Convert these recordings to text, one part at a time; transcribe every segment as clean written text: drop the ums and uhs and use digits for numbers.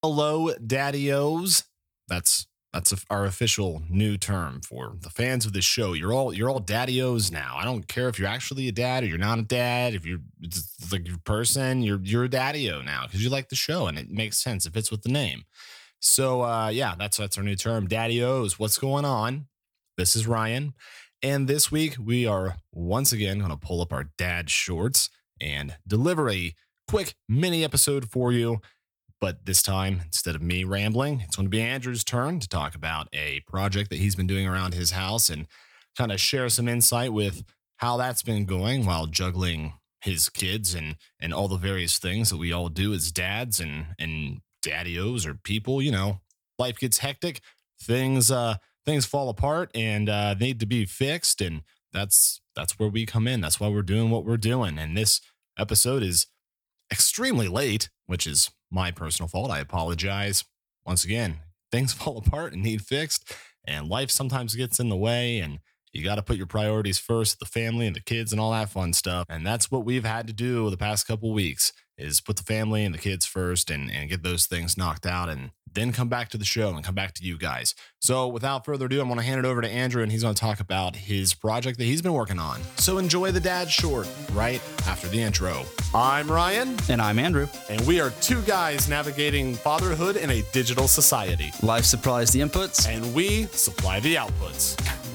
Hello, Daddy-O's. That's our official new term for the fans of this show. You're all Daddy-O's now. I don't care if you're actually a dad or you're not a dad. If you're just like your person, you're a Daddy-O now because you like the show and it makes sense. It fits with the name. So yeah, that's our new term, Daddy-O's. What's going on? This is Ryan, and this week we are once again going to pull up our dad shorts and deliver a quick mini episode for you. But this time, instead of me rambling, it's going to be Andrew's turn to talk about a project that he's been doing around his house and kind of share some insight with how that's been going while juggling his kids and all the various things that we all do as dads and Daddy-O's or people. You know, life gets hectic, things fall apart and need to be fixed, and that's where we come in. That's why we're doing what we're doing. And this episode is extremely late, which is my personal fault. I apologize. Once again, things fall apart and need fixed, and life sometimes gets in the way, and you got to put your priorities first, the family and the kids and all that fun stuff. And that's what we've had to do the past couple weeks is put the family and the kids first and get those things knocked out and then come back to the show and come back to you guys. So without further ado, I'm going to hand it over to Andrew, and he's going to talk about his project that he's been working on. So enjoy the dad short right after the intro. I'm Ryan. And I'm Andrew. And we are two guys navigating fatherhood in a digital society. Life supplies the inputs. And we supply the outputs.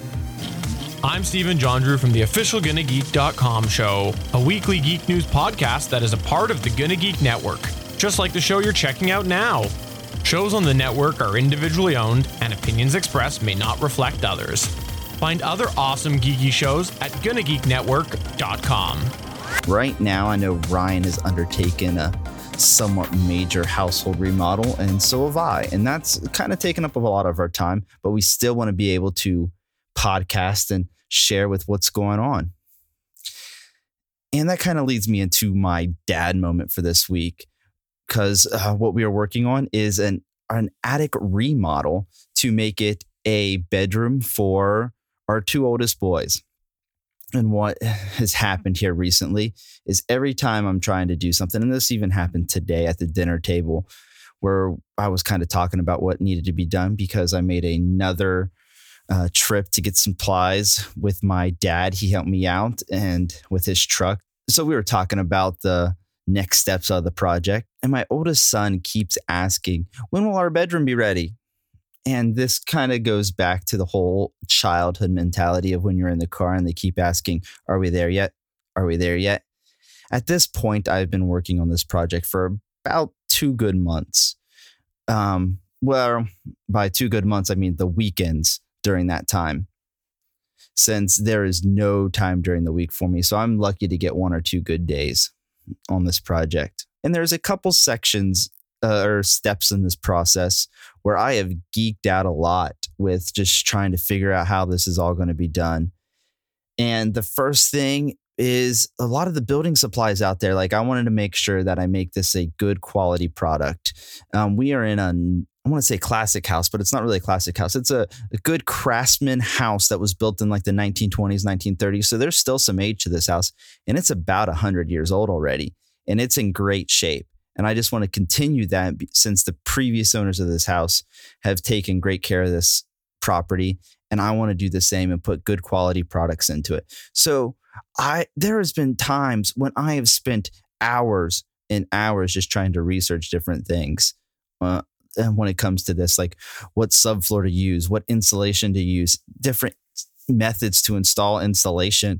I'm Stephen John Drew from the official GonnaGeek.com show, a weekly geek news podcast that is a part of the Gonna Geek Network, just like the show you're checking out now. Shows on the network are individually owned, and opinions expressed may not reflect others. Find other awesome geeky shows at GonnaGeekNetwork.com. Right now, I know Ryan has undertaken a somewhat major household remodel, and so have I. And that's kind of taken up a lot of our time, but we still want to be able to podcast and share with what's going on. And that kind of leads me into my dad moment for this week, because what we are working on is an attic remodel to make it a bedroom for our two oldest boys. And what has happened here recently is every time I'm trying to do something, and this even happened today at the dinner table where I was kind of talking about what needed to be done because I made another trip to get supplies with my dad. He helped me out and with his truck. So we were talking about the next steps of the project. And my oldest son keeps asking, when will our bedroom be ready? And this kind of goes back to the whole childhood mentality of when you're in the car and they keep asking, are we there yet? Are we there yet? At this point, I've been working on this project for about 2 good months. Well, by 2 good months, I mean the weekends during that time, since there is no time during the week for me. So I'm lucky to get 1 or 2 good days on this project. And there's a couple sections or steps in this process where I have geeked out a lot with just trying to figure out how this is all going to be done. And the first thing is a lot of the building supplies out there. Like I wanted to make sure that I make this a good quality product. We are in I want to say classic house, but it's not really a classic house. It's a good craftsman house that was built in like the 1920s, 1930s. So there's still some age to this house, and it's about 100 years old already, and it's in great shape. And I just want to continue that since the previous owners of this house have taken great care of this property, and I want to do the same and put good quality products into it. So there has been times when I have spent hours and hours just trying to research different things. And when it comes to this, like what subfloor to use, what insulation to use, different methods to install insulation.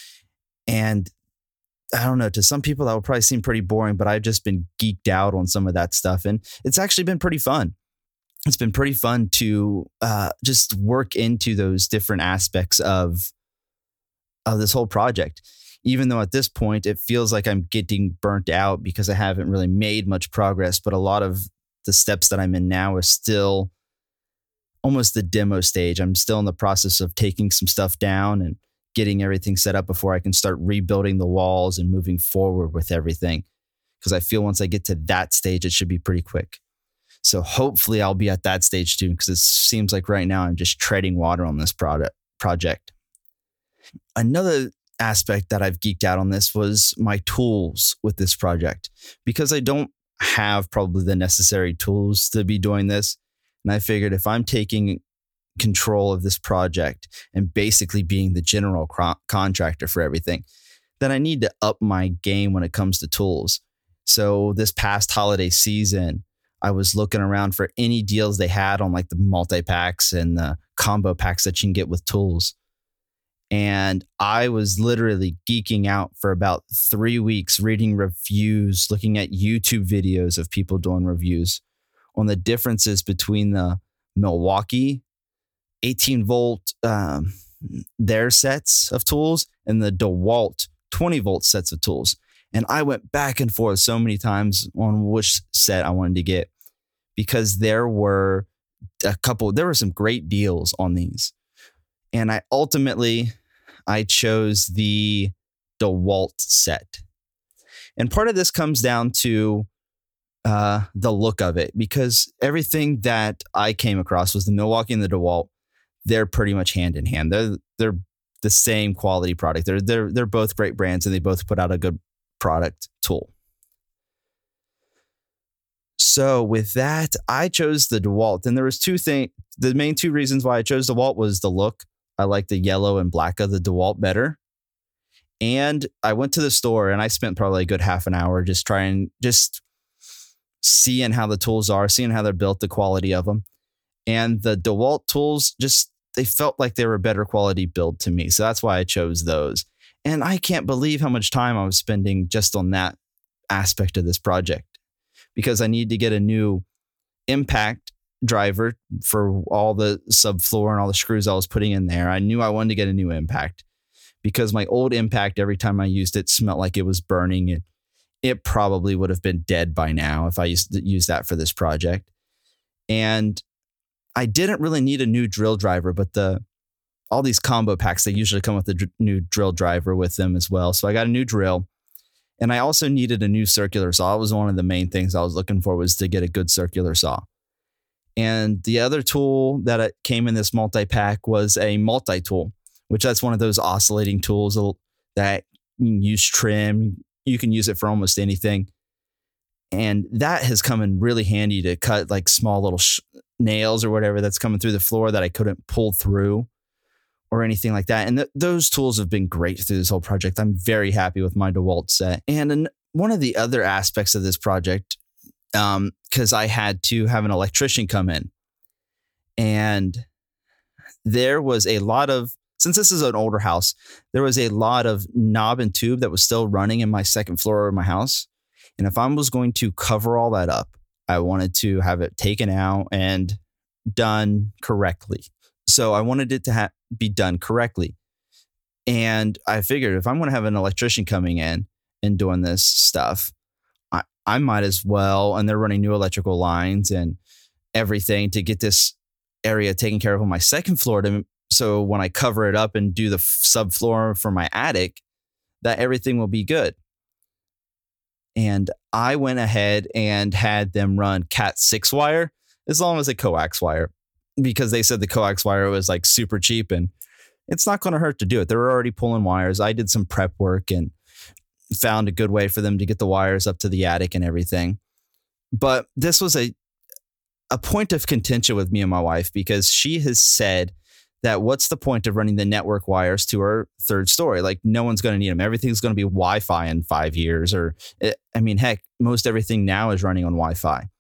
And I don't know, to some people that would probably seem pretty boring, but I've just been geeked out on some of that stuff. And it's actually been pretty fun. It's been pretty fun to just work into those different aspects of this whole project. Even though at this point, it feels like I'm getting burnt out because I haven't really made much progress, but a lot of the steps that I'm in now are still almost the demo stage. I'm still in the process of taking some stuff down and getting everything set up before I can start rebuilding the walls and moving forward with everything. Because I feel once I get to that stage, it should be pretty quick. So hopefully I'll be at that stage too, because it seems like right now I'm just treading water on this project. Another aspect that I've geeked out on this was my tools with this project, because I don't have probably the necessary tools to be doing this. And I figured if I'm taking control of this project and basically being the general contractor for everything, then I need to up my game when it comes to tools. So this past holiday season, I was looking around for any deals they had on like the multi-packs and the combo packs that you can get with tools. And I was literally geeking out for about 3 weeks, reading reviews, looking at YouTube videos of people doing reviews on the differences between the Milwaukee 18 volt their sets of tools and the DeWalt 20 volt sets of tools. And I went back and forth so many times on which set I wanted to get, because there were some great deals on these. And I chose the DeWalt set. And part of this comes down to the look of it, because everything that I came across was the Milwaukee and the DeWalt. They're pretty much hand in hand. They're the same quality product. They're both great brands, and they both put out a good product tool. So with that, I chose the DeWalt, and there was two things. The main two reasons why I chose DeWalt was the look. I like the yellow and black of the DeWalt better. And I went to the store and I spent probably a good half an hour just seeing how the tools are, seeing how they're built, the quality of them. And the DeWalt tools, they felt like they were a better quality build to me. So that's why I chose those. And I can't believe how much time I was spending just on that aspect of this project, because I need to get a new impact driver for all the subfloor and all the screws I was putting in there. I knew I wanted to get a new impact, because my old impact, every time I used it, smelled like it was burning. And it probably would have been dead by now if I used that for this project. And I didn't really need a new drill driver, but all these combo packs, they usually come with a new drill driver with them as well. So I got a new drill, and I also needed a new circular saw. It was one of the main things I was looking for, was to get a good circular saw. And the other tool that came in this multi-pack was a multi-tool, which that's one of those oscillating tools that you can use trim. You can use it for almost anything. And that has come in really handy to cut like small little nails or whatever that's coming through the floor that I couldn't pull through or anything like that. And those tools have been great through this whole project. I'm very happy with my DeWalt set. And one of the other aspects of this project, because I had to have an electrician come in, and there was a lot of, since this is an older house, there was a lot of knob and tube that was still running in my second floor of my house. And if I was going to cover all that up, I wanted to have it taken out and done correctly. So I wanted it to be done correctly. And I figured if I'm going to have an electrician coming in and doing this stuff, I might as well, and they're running new electrical lines and everything to get this area taken care of on my second floor. So when I cover it up and do the subfloor for my attic, that everything will be good. And I went ahead and had them run Cat 6 wire as long as a coax wire, because they said the coax wire was like super cheap and it's not going to hurt to do it. They were already pulling wires. I did some prep work and found a good way for them to get the wires up to the attic and everything. But this was a point of contention with me and my wife, because she has said that what's the point of running the network wires to our third story? Like, no one's going to need them. Everything's going to be Wi-Fi in 5 years, heck, most everything now is running on Wi-Fi.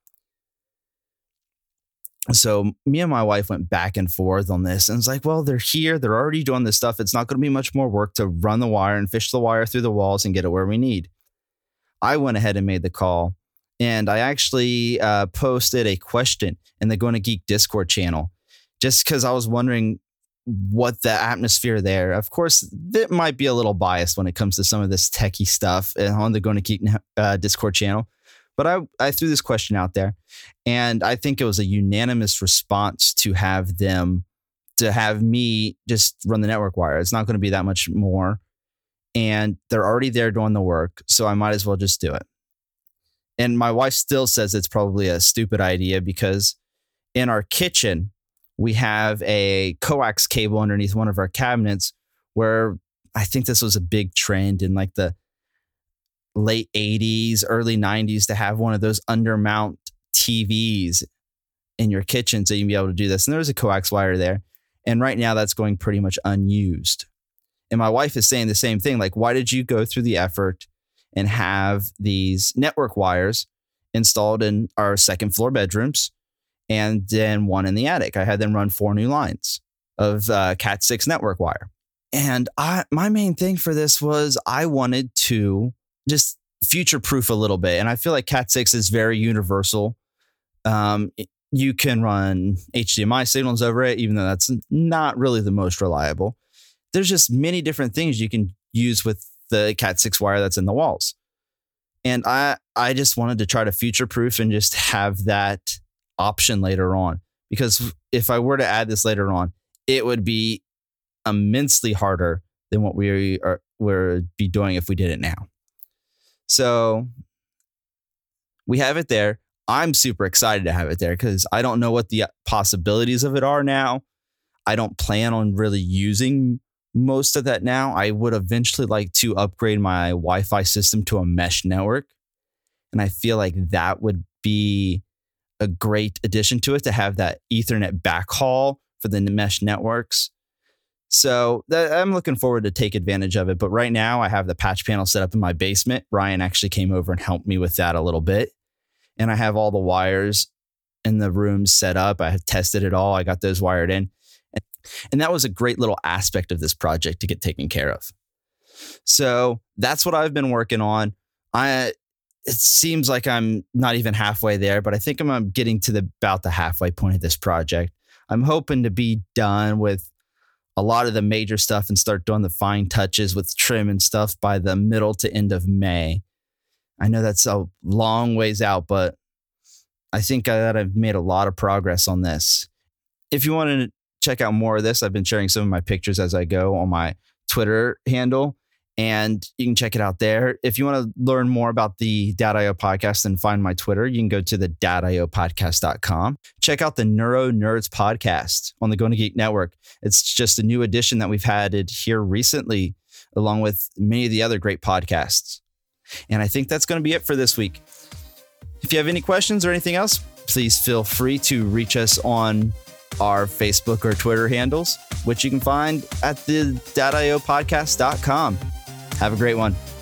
So me and my wife went back and forth on this, and it's like, well, they're here. They're already doing this stuff. It's not going to be much more work to run the wire and fish the wire through the walls and get it where we need. I went ahead and made the call, and I actually posted a question in the Gonna Geek Discord channel, just because I was wondering what the atmosphere there. Of course, it might be a little biased when it comes to some of this techie stuff on the Gonna Geek Discord channel. But I threw this question out there, and I think it was a unanimous response to have me just run the network wire. It's not going to be that much more, and they're already there doing the work, so I might as well just do it. And my wife still says it's probably a stupid idea, because in our kitchen, we have a coax cable underneath one of our cabinets, where I think this was a big trend in like the late 80s, early 90s to have one of those undermount TVs in your kitchen so you can be able to do this. And there was a coax wire there. And right now that's going pretty much unused. And my wife is saying the same thing. Like, why did you go through the effort and have these network wires installed in our second floor bedrooms and then one in the attic? I had them run 4 new lines of Cat 6 network wire. And my main thing for this was I wanted to just future-proof a little bit. And I feel like Cat 6 is very universal. You can run HDMI signals over it, even though that's not really the most reliable. There's just many different things you can use with the Cat 6 wire that's in the walls. And I just wanted to try to future-proof and just have that option later on. Because if I were to add this later on, it would be immensely harder than what we would be doing if we did it now. So we have it there. I'm super excited to have it there because I don't know what the possibilities of it are now. I don't plan on really using most of that now. I would eventually like to upgrade my Wi-Fi system to a mesh network. And I feel like that would be a great addition to it, to have that Ethernet backhaul for the mesh networks. So I'm looking forward to take advantage of it. But right now I have the patch panel set up in my basement. Ryan actually came over and helped me with that a little bit. And I have all the wires in the room set up. I have tested it all. I got those wired in. And that was a great little aspect of this project to get taken care of. So that's what I've been working on. It seems like I'm not even halfway there, but I think I'm getting to about the halfway point of this project. I'm hoping to be done with a lot of the major stuff and start doing the fine touches with trim and stuff by the middle to end of May. I know that's a long ways out, but I think that I've made a lot of progress on this. If you want to check out more of this, I've been sharing some of my pictures as I go on my Twitter handle, and you can check it out there. If you want to learn more about the Dad.io podcast and find my Twitter, you can go to the dadiopodcast.com. Check out the Neuro Nerds podcast on the Gonna Geek Network. It's just a new addition that we've added here recently, along with many of the other great podcasts. And I think that's going to be it for this week. If you have any questions or anything else, please feel free to reach us on our Facebook or Twitter handles, which you can find at the dadiopodcast.com. Have a great one.